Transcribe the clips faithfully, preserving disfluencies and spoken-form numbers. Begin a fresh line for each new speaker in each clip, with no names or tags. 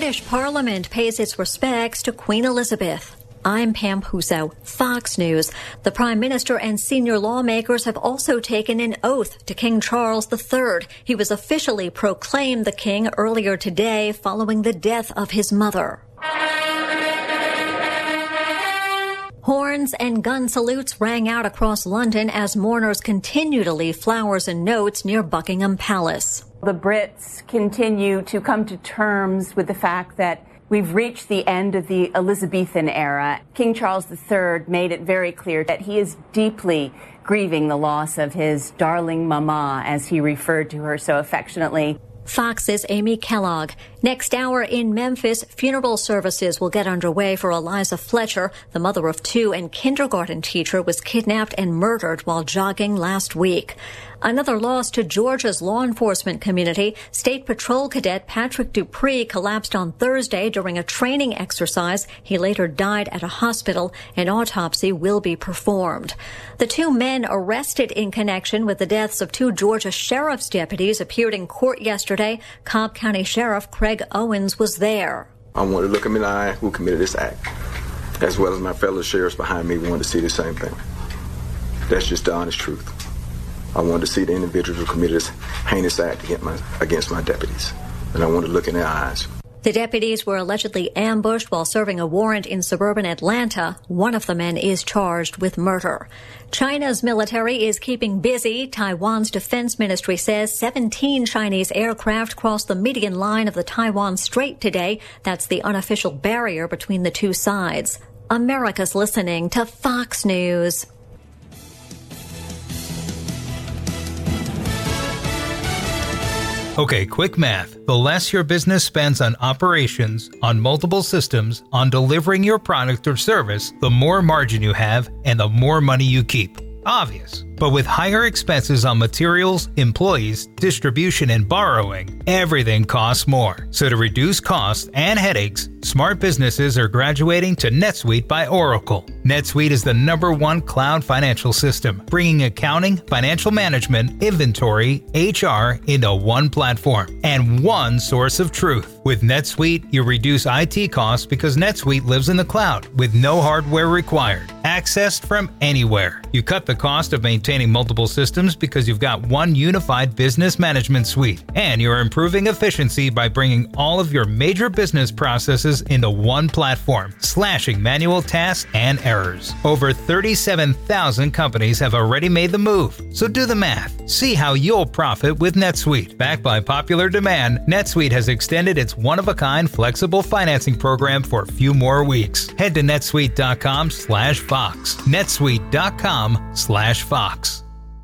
British Parliament pays its respects to Queen Elizabeth. I'm Pam Puso, Fox News. The Prime Minister and senior lawmakers have also taken an oath to King Charles the Third. He was officially proclaimed the king earlier today following the death of his mother. Horns and gun salutes rang out across London as mourners continue to leave flowers and notes near Buckingham Palace.
The Brits continue to come to terms with the fact that we've reached the end of the Elizabethan era. King Charles the Third made it very clear that he is deeply grieving the loss of his darling mama, as he referred to her so affectionately.
Fox's Amy Kellogg. Next hour in Memphis, funeral services will get underway for Eliza Fletcher. The mother of two and kindergarten teacher was kidnapped and murdered while jogging last week. Another loss to Georgia's law enforcement community. State Patrol cadet Patrick Dupree collapsed on Thursday during a training exercise. He later died at a hospital. An autopsy will be performed. The two men arrested in connection with the deaths of two Georgia sheriff's deputies appeared in court yesterday. Cobb County Sheriff Craig Owens was there.
I want to look them in the eye who committed this act, as well as my fellow sheriffs behind me wanted to see the same thing. That's just the honest truth. I wanted to see the individuals who committed this heinous act against my, against my deputies, and I wanted to look in their eyes.
The deputies were allegedly ambushed while serving a warrant in suburban Atlanta. One of the men is charged with murder. China's military is keeping busy. Taiwan's defense ministry says seventeen Chinese aircraft crossed the median line of the Taiwan Strait today. That's the unofficial barrier between the two sides. America's listening to Fox News.
Okay, quick math. The less your business spends on operations, on multiple systems, on delivering your product or service, the more margin you have and the more money you keep. Obvious. But with higher expenses on materials, employees, distribution, and borrowing, everything costs more. So to reduce costs and headaches, smart businesses are graduating to NetSuite by Oracle. NetSuite is the number one cloud financial system, bringing accounting, financial management, inventory, H R into one platform and one source of truth. With NetSuite, you reduce I T costs because NetSuite lives in the cloud with no hardware required, accessed from anywhere. You cut the cost of maintaining multiple systems because you've got one unified business management suite, and you're improving efficiency by bringing all of your major business processes into one platform, slashing manual tasks and errors. Over thirty-seven thousand companies have already made the move, so do the math. See how you'll profit with NetSuite. Backed by popular demand, NetSuite has extended its one-of-a-kind flexible financing program for a few more weeks. Head to netsuite.com slash Fox. netsuite.com slash Fox.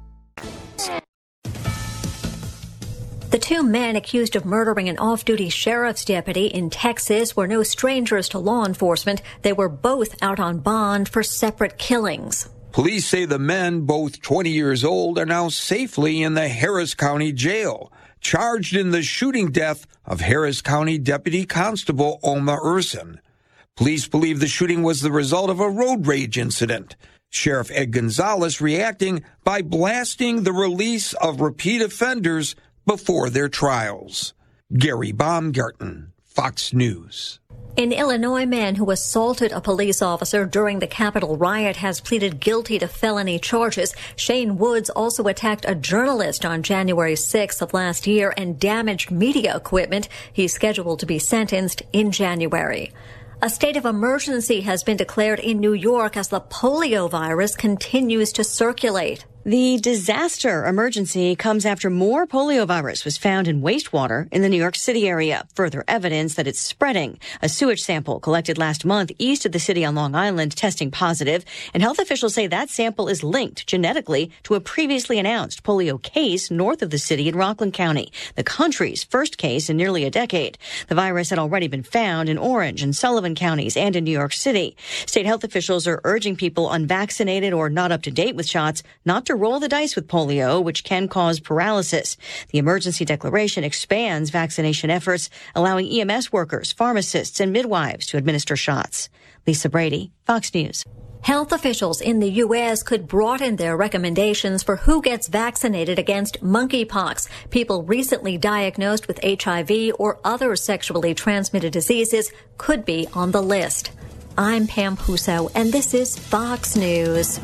The two men accused of murdering an off-duty sheriff's deputy in Texas were no strangers to law enforcement. They were both out on bond for separate killings.
Police say the men, both twenty years old, are now safely in the Harris County Jail, charged in the shooting death of Harris County Deputy Constable Oma Urson. Police believe the shooting was the result of a road rage incident. Sheriff Ed Gonzalez reacting by blasting the release of repeat offenders before their trials. Gary Baumgarten, Fox News.
An Illinois man who assaulted a police officer during the Capitol riot has pleaded guilty to felony charges. Shane Woods also attacked a journalist on January sixth of last year and damaged media equipment. He's scheduled to be sentenced in January. A state of emergency has been declared in New York as the polio virus continues to circulate.
The disaster emergency comes after more poliovirus was found in wastewater in the New York City area, further evidence that it's spreading. A sewage sample collected last month east of the city on Long Island testing positive, and health officials say that sample is linked genetically to a previously announced polio case north of the city in Rockland County, the country's first case in nearly a decade. The virus had already been found in Orange and Sullivan counties and in New York City. State health officials are urging people unvaccinated or not up to date with shots not to roll the dice with polio, which can cause paralysis. The emergency declaration expands vaccination efforts, allowing E M S workers, pharmacists, and midwives to administer shots. Lisa Brady, Fox News.
Health officials in the U S could broaden their recommendations for who gets vaccinated against monkeypox. People recently diagnosed with H I V or other sexually transmitted diseases could be on the list. I'm Pam Puso, and this is Fox News.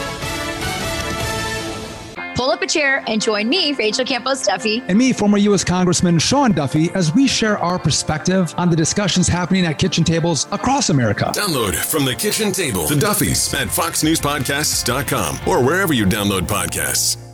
Pull up a chair and join me, Rachel Campos Duffy.
And me, former U S Congressman Sean Duffy, as we share our perspective on the discussions happening at kitchen tables across America.
Download From the Kitchen Table, The Duffys, at fox news podcasts dot com or wherever you download podcasts.